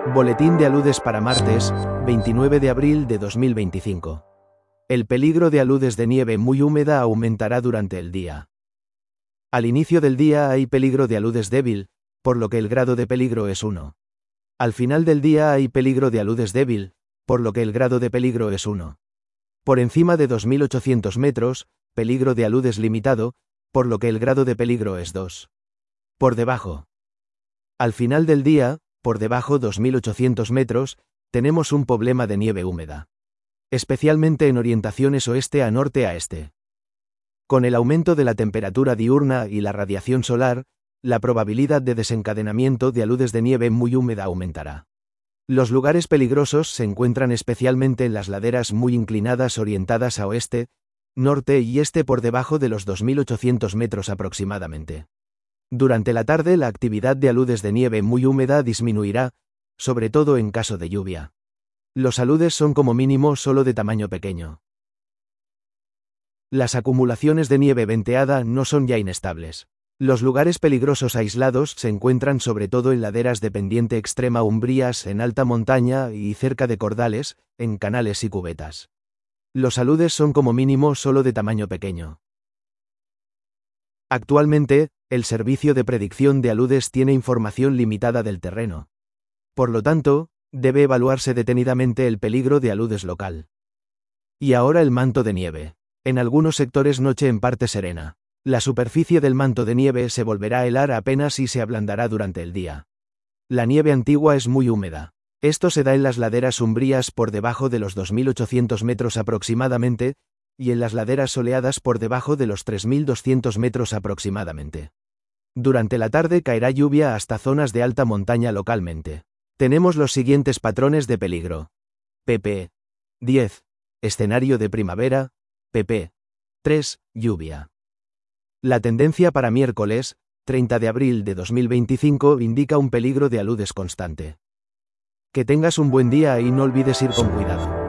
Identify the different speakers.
Speaker 1: Boletín de aludes para martes, 29 de abril de 2025. El peligro de aludes de nieve muy húmeda aumentará durante el día. Al inicio del día hay peligro de aludes débil, por lo que el grado de peligro es 1. Al final del día hay peligro de aludes débil, por lo que el grado de peligro es 1. Por encima de 2.800 metros, peligro de aludes limitado, por lo que el grado de peligro es 2. Por debajo. Al final del día, por debajo 2.800 metros, tenemos un problema de nieve húmeda. Especialmente en orientaciones oeste a norte a este. Con el aumento de la temperatura diurna y la radiación solar, la probabilidad de desencadenamiento de aludes de nieve muy húmeda aumentará. Los lugares peligrosos se encuentran especialmente en las laderas muy inclinadas orientadas a oeste, norte y este por debajo de los 2.800 metros aproximadamente. Durante la tarde la actividad de aludes de nieve muy húmeda disminuirá, sobre todo en caso de lluvia. Los aludes son como mínimo solo de tamaño pequeño. Las acumulaciones de nieve venteada no son ya inestables. Los lugares peligrosos aislados se encuentran sobre todo en laderas de pendiente extrema umbrías en alta montaña y cerca de cordales, en canales y cubetas. Los aludes son como mínimo solo de tamaño pequeño. Actualmente, el servicio de predicción de aludes tiene información limitada del terreno. Por lo tanto, debe evaluarse detenidamente el peligro de aludes local. Y ahora el manto de nieve. En algunos sectores noche en parte serena. La superficie del manto de nieve se volverá a helar apenas y se ablandará durante el día. La nieve antigua es muy húmeda. Esto se da en las laderas umbrías por debajo de los 2.800 metros aproximadamente, y en las laderas soleadas por debajo de los 3.200 metros aproximadamente. Durante la tarde caerá lluvia hasta zonas de alta montaña localmente. Tenemos los siguientes patrones de peligro. pp. 10. Escenario de primavera. pp. 3. Lluvia. La tendencia para miércoles, 30 de abril de 2025 indica un peligro de aludes constante. Que tengas un buen día y no olvides ir con cuidado.